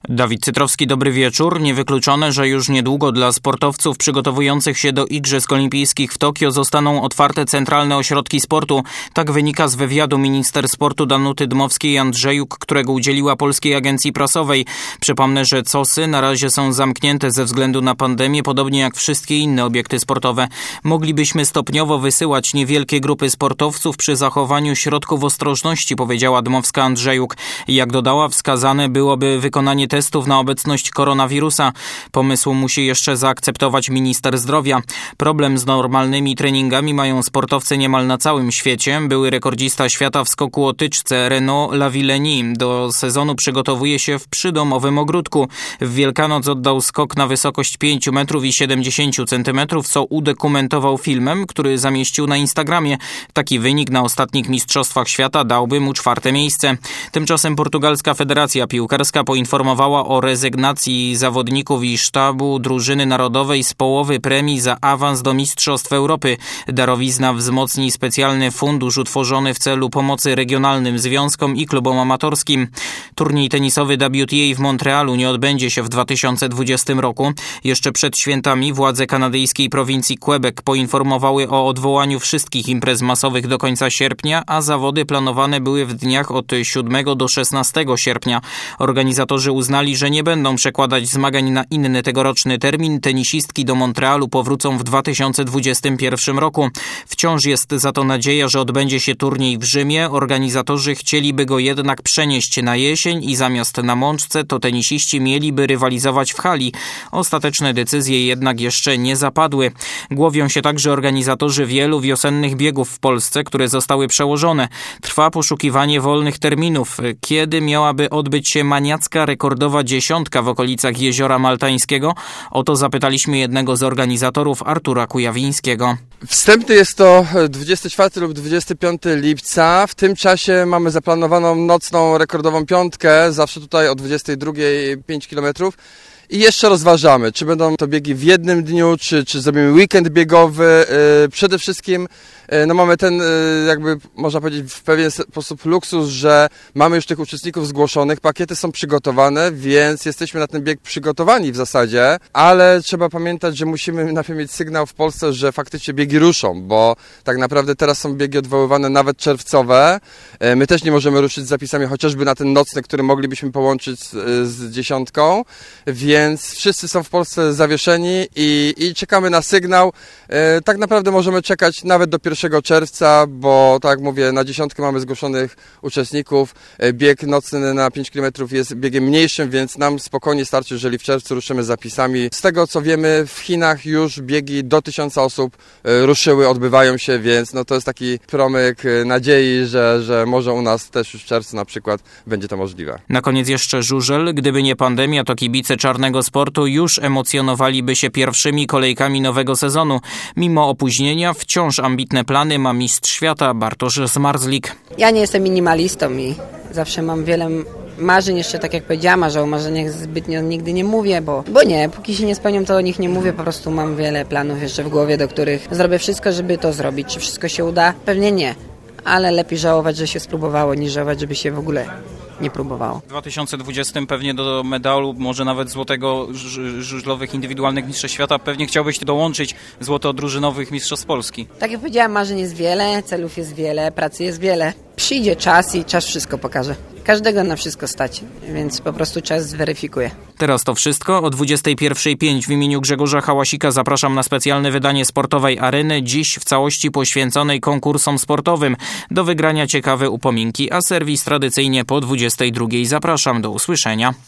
Dawid Cytrowski, dobry wieczór. Niewykluczone, że już niedługo dla sportowców przygotowujących się do Igrzysk Olimpijskich w Tokio zostaną otwarte centralne ośrodki sportu. Tak wynika z wywiadu minister sportu Danuty Dmowskiej-Andrzejuk, którego udzieliła Polskiej Agencji Prasowej. Przypomnę, że COS-y na razie są zamknięte ze względu na pandemię, podobnie jak wszystkie inne obiekty sportowe. Moglibyśmy stopniowo wysyłać niewielkie grupy sportowców przy zachowaniu środków ostrożności, powiedziała Dmowska-Andrzejuk. Jak dodała, wskazane byłoby wykonanie testów na obecność koronawirusa. Pomysł musi jeszcze zaakceptować minister zdrowia. Problem z normalnymi treningami mają sportowcy niemal na całym świecie. Były rekordzista świata w skoku o tyczce Renaud Lavillenie do sezonu przygotowuje się w przydomowym ogródku. W Wielkanoc oddał skok na wysokość 5,70 m, co udokumentował filmem, który zamieścił na Instagramie. Taki wynik na ostatnich mistrzostwach świata dałby mu 4. miejsce. Tymczasem portugalska Federacja Piłkarska poinformowała o rezygnacji zawodników i sztabu drużyny narodowej z połowy premii za awans do Mistrzostw Europy. Darowizna wzmocni specjalny fundusz utworzony w celu pomocy regionalnym związkom i klubom amatorskim. Turniej tenisowy WTA w Montrealu nie odbędzie się w 2020 roku. Jeszcze przed świętami władze kanadyjskiej prowincji Quebec poinformowały o odwołaniu wszystkich imprez masowych do końca sierpnia, a zawody planowane były w dniach od 7 do 16 sierpnia. Organizatorzy uznali, że nie będą przekładać zmagań na inny tegoroczny termin. Tenisistki do Montrealu powrócą w 2021 roku. Wciąż jest za to nadzieja, że odbędzie się turniej w Rzymie. Organizatorzy chcieliby go jednak przenieść na jesień i zamiast na Mączce to tenisiści mieliby rywalizować w hali. Ostateczne decyzje jednak jeszcze nie zapadły. Głowią się także organizatorzy wielu wiosennych biegów w Polsce, które zostały przełożone. Trwa poszukiwanie wolnych terminów. Kiedy miałaby odbyć się maniacka rekordowa dziesiątka w okolicach Jeziora Maltańskiego? O to zapytaliśmy jednego z organizatorów, Artura Kujawińskiego. Wstępny jest to 24 lub 25 lipca. W tym czasie mamy zaplanowaną nocną rekordową piątkę, zawsze tutaj o 22 5 km. I jeszcze rozważamy, czy będą to biegi w jednym dniu, czy zrobimy weekend biegowy. Przede wszystkim mamy ten, jakby można powiedzieć, w pewien sposób luksus, że mamy już tych uczestników zgłoszonych, pakiety są przygotowane, więc jesteśmy na ten bieg przygotowani w zasadzie, ale trzeba pamiętać, że musimy najpierw mieć sygnał w Polsce, że faktycznie biegi ruszą, bo tak naprawdę teraz są biegi odwoływane nawet czerwcowe. My też nie możemy ruszyć z zapisami chociażby na ten nocny, który moglibyśmy połączyć z dziesiątką, więc wszyscy są w Polsce zawieszeni i czekamy na sygnał. Tak naprawdę możemy czekać nawet do 1 czerwca, bo tak jak mówię, na dziesiątkę mamy zgłoszonych uczestników. Bieg nocny na 5 km jest biegiem mniejszym, więc nam spokojnie starczy, jeżeli w czerwcu ruszymy z zapisami. Z tego co wiemy, w Chinach już biegi do 1000 osób ruszyły, odbywają się, więc to jest taki promyk nadziei, że może u nas też już w czerwcu na przykład będzie to możliwe. Na koniec jeszcze żużel. Gdyby nie pandemia, to kibice czarnego sportu już emocjonowaliby się pierwszymi kolejkami nowego sezonu. Mimo opóźnienia wciąż ambitne plany ma mistrz świata Bartosz Zmarzlik. Ja nie jestem minimalistą i zawsze mam wiele marzeń, jeszcze tak jak powiedziałam, że o marzeniach zbytnio nigdy nie mówię, bo nie, póki się nie spełnią, to o nich nie mówię, po prostu mam wiele planów jeszcze w głowie, do których zrobię wszystko, żeby to zrobić. Czy wszystko się uda? Pewnie nie, ale lepiej żałować, że się spróbowało, niż żałować, żeby się w ogóle nie próbowało. W 2020 pewnie do medalu, może nawet złotego żużlowych indywidualnych mistrzostw świata, pewnie chciałbyś dołączyć złoto drużynowych mistrzostw Polski. Tak jak powiedziałam, marzeń jest wiele, celów jest wiele, pracy jest wiele. Przyjdzie czas i czas wszystko pokaże. Każdego na wszystko stać, więc po prostu czas zweryfikuje. Teraz to wszystko. O 21:05 w imieniu Grzegorza Hałasika zapraszam na specjalne wydanie Sportowej Areny, dziś w całości poświęconej konkursom sportowym. Do wygrania ciekawe upominki, a serwis tradycyjnie po 22:00. Zapraszam, do usłyszenia.